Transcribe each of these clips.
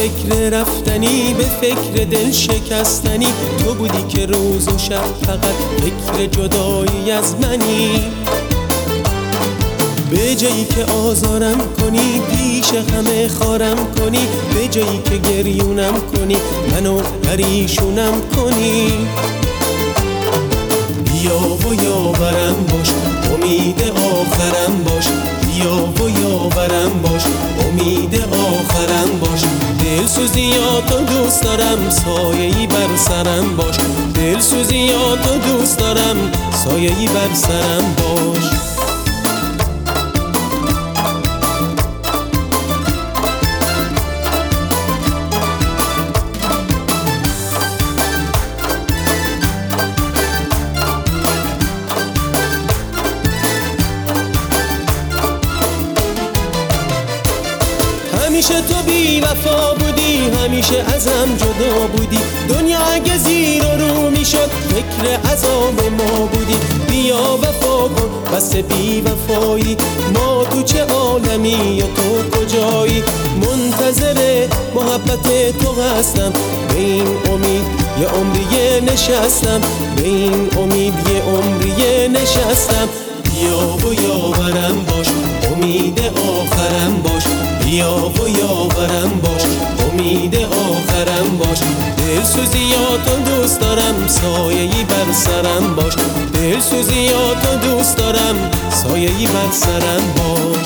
فکر رفتنی، به فکر دل شکستنی. تو بودی که روز و شب فقط فکر جدایی از منی. به جایی که آزارم کنی، پیش همه خارم کنی. به جایی که گریونم کنی، منو پریشونم کنی. بیا و یاورم باش، امید آخرم باش. بیا و یاورم باش، امید آخرم باش. دلسوزیاتو دوست دارم، سایه‌ای بر سرم باش. دلسوزیاتو دوست دارم، سایه‌ای بر سرم باش. همیشه تو بی وفا بودی، همیشه ازم جدا بودی. دنیا اگه زیر و رو میشد، فکر عذاب ما بودی. بیا وفا کن، بس بی وفایی. ما تو چه عالمی یا تو کجایی؟ منتظر محبت تو هستم، به این امید یه عمریه نشستم. به این امید یه عمریه نشستم. بیا و یاورم باش، امید آخرم باش. بیا و یاورم باش، امید آخرم باش. دلسوزیاتو دوست دارم، سایه‌ای بر سرم باش. دلسوزیاتو دوست دارم، سایه‌ای بر سرم باش.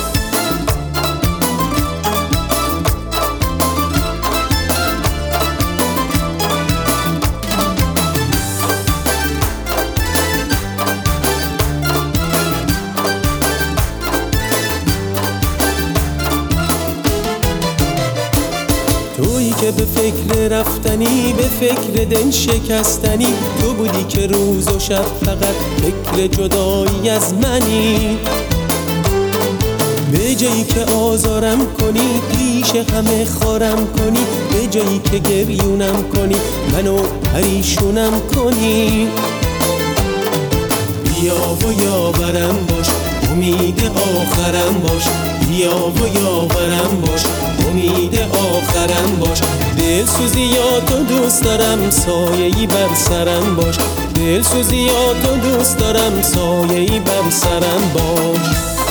تویی که به فکر رفتنی، به فکر دل شکستنی. تو بودی که روز و شب فقط فکر جدایی از منی. به جایی که آزارم کنی، پیش همه خارم کنی. به جایی که گریونم کنی، منو پریشونم کنی. بیا و یاورم باش، امید آخرم باش. بیا و یاورم باش، امید آخرم باش. دلسوزیاتو دوست دارم، سایه‌ای بر سرم باش. دلسوزیاتو دوست دارم، سایه‌ای بر سرم باش.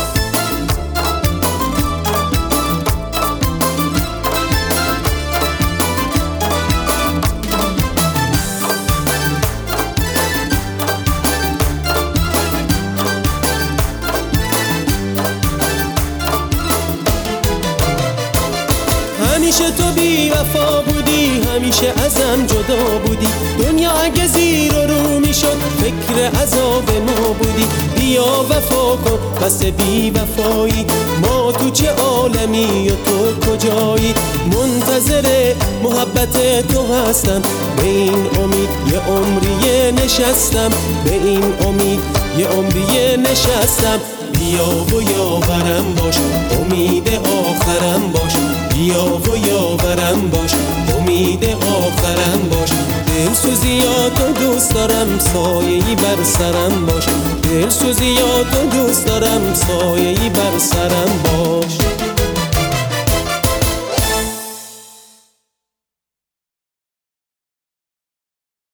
همیشه تو بی وفا بودی، همیشه ازم جدا بودی. دنیا اگه زیر و رو میشد، فکر عذاب ما بودی. بیا وفا کن، بس بی وفایی. ما تو چه عالمی و تو کجایی؟ منتظر محبت تو هستم، به این امید یه عمریه نشستم. به این امید یه عمریه نشستم. بیا و یاورم باش، امید آخرم باش. بیا و یاورم باش، امید آخرم باش. دلسوزیاتو دوست دارم، سایه‌ای بر سرم باش. دلسوزیاتو دوست دارم، سایه‌ای بر سرم باش.